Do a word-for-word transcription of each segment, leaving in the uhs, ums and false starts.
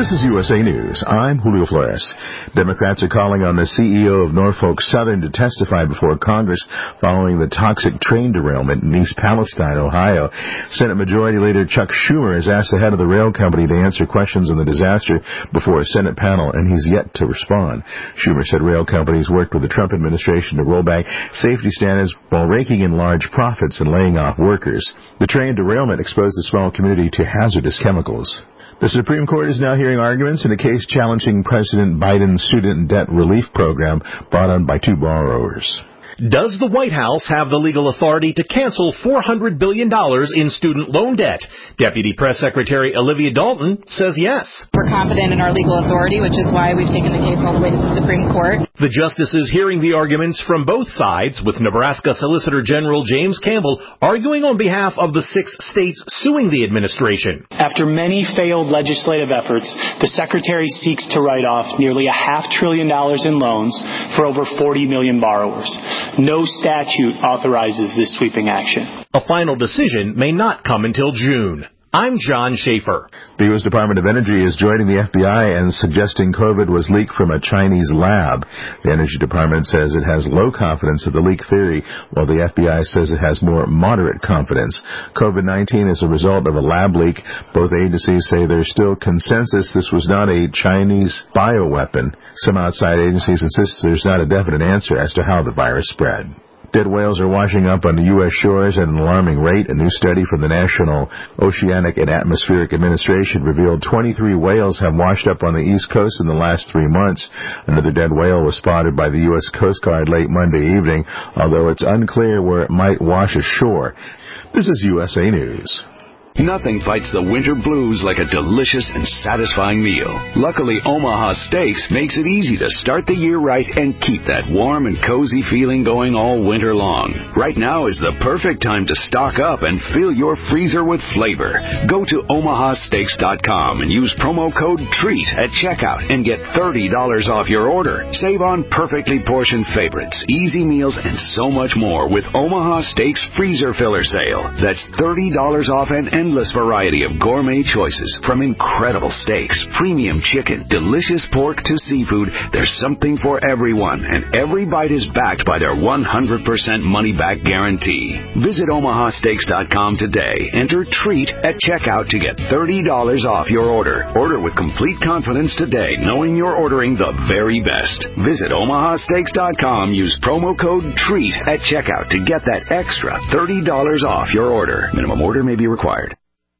This is U S A News. I'm Julio Flores. Democrats are calling on the C E O of Norfolk Southern to testify before Congress following the toxic train derailment in East Palestine, Ohio. Senate Majority Leader Chuck Schumer has asked the head of the rail company to answer questions on the disaster before a Senate panel, and he's yet to respond. Schumer said rail companies worked with the Trump administration to roll back safety standards while raking in large profits and laying off workers. The train derailment exposed the small community to hazardous chemicals. The Supreme Court is now hearing arguments in a case challenging President Biden's student debt relief program brought on by two borrowers. Does the White House have the legal authority to cancel four hundred billion dollars in student loan debt? Deputy Press Secretary Olivia Dalton says yes. We're confident in our legal authority, which is why we've taken the case all the way to the Supreme Court. The justices hearing the arguments from both sides, with Nebraska Solicitor General James Campbell arguing on behalf of the six states suing the administration. After many failed legislative efforts, the Secretary seeks to write off nearly a half trillion dollars in loans for over forty million borrowers. No statute authorizes this sweeping action. A final decision may not come until June. I'm John Schaefer. The U S Department of Energy is joining the F B I and suggesting COVID was leaked from a Chinese lab. The Energy Department says it has low confidence of the leak theory, while the F B I says it has more moderate confidence. COVID nineteen is a result of a lab leak. Both agencies say there's still consensus this was not a Chinese bioweapon. Some outside agencies insist there's not a definite answer as to how the virus spread. Dead whales are washing up on the U S shores at an alarming rate. A new study from the National Oceanic and Atmospheric Administration revealed twenty-three whales have washed up on the East Coast in the last three months. Another dead whale was spotted by the U S Coast Guard late Monday evening, although it's unclear where it might wash ashore. This is U S A News. Nothing fights the winter blues like a delicious and satisfying meal. Luckily, Omaha Steaks makes it easy to start the year right and keep that warm and cozy feeling going all winter long. Right now is the perfect time to stock up and fill your freezer with flavor. Go to omaha steaks dot com and use promo code TREAT at checkout and get thirty dollars off your order. Save on perfectly portioned favorites, easy meals, and so much more with Omaha Steaks Freezer Filler Sale. That's thirty dollars off an endless variety of gourmet choices, from incredible steaks, premium chicken, delicious pork to seafood. There's something for everyone, and every bite is backed by their one hundred percent money-back guarantee. Visit omaha steaks dot com today. Enter TREAT at checkout to get thirty dollars off your order. Order with complete confidence today, knowing you're ordering the very best. Visit omaha steaks dot com. Use promo code TREAT at checkout to get that extra thirty dollars off your order. Minimum order may be required.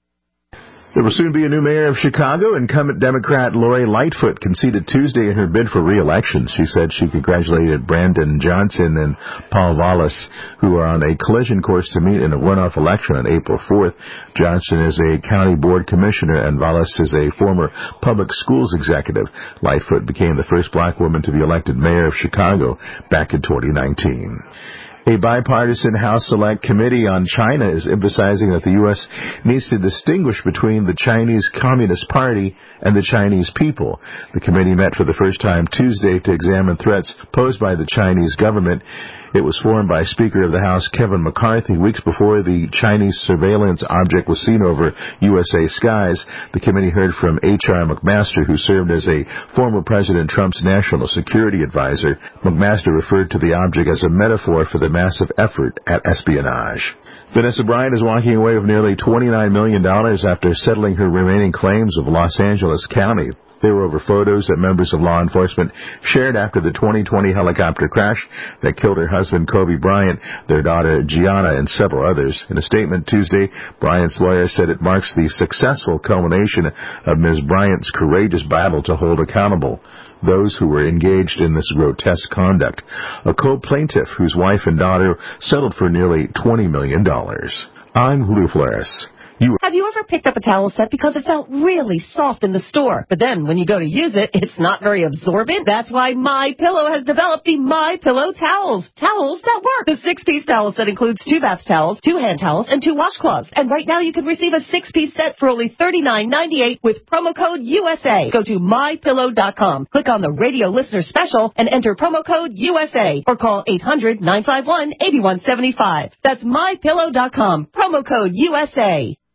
There will soon be a new mayor of Chicago. Incumbent Democrat Lori Lightfoot conceded Tuesday in her bid for re-election. She said she congratulated Brandon Johnson and Paul Vallis, who are on a collision course to meet in a runoff election on April fourth. Johnson is a county board commissioner, and Vallis is a former public schools executive. Lightfoot became the first black woman to be elected mayor of Chicago back in twenty nineteen. A bipartisan House Select Committee on China is emphasizing that the U S needs to distinguish between the Chinese Communist Party and the Chinese people. The committee met for the first time Tuesday to examine threats posed by the Chinese government. It was formed by Speaker of the House Kevin McCarthy weeks before the Chinese surveillance object was seen over U S A skies. The committee heard from H R McMaster, who served as a former President Trump's national security advisor. McMaster referred to the object as a metaphor for the massive effort at espionage. Vanessa Bryant is walking away with nearly twenty-nine million dollars after settling her remaining claims of Los Angeles County. They were over photos that members of law enforcement shared after the twenty twenty helicopter crash that killed her husband, Kobe Bryant, their daughter, Gianna, and several others. In a statement Tuesday, Bryant's lawyer said it marks the successful culmination of Miz Bryant's courageous battle to hold accountable those who were engaged in this grotesque conduct. A co-plaintiff whose wife and daughter settled for nearly twenty million dollars. I'm Julio Flores. You Have you ever picked up a towel set because it felt really soft in the store, but then when you go to use it, it's not very absorbent? That's why MyPillow has developed the MyPillow towels. Towels that work. The six-piece towel set includes two bath towels, two hand towels, and two washcloths. And right now you can receive a six-piece set for only thirty-nine ninety-eight with promo code U S A. Go to my pillow dot com, click on the radio listener special, and enter promo code U S A, or call eight hundred nine five one eight one seven five. That's my pillow dot com, promo code U S A.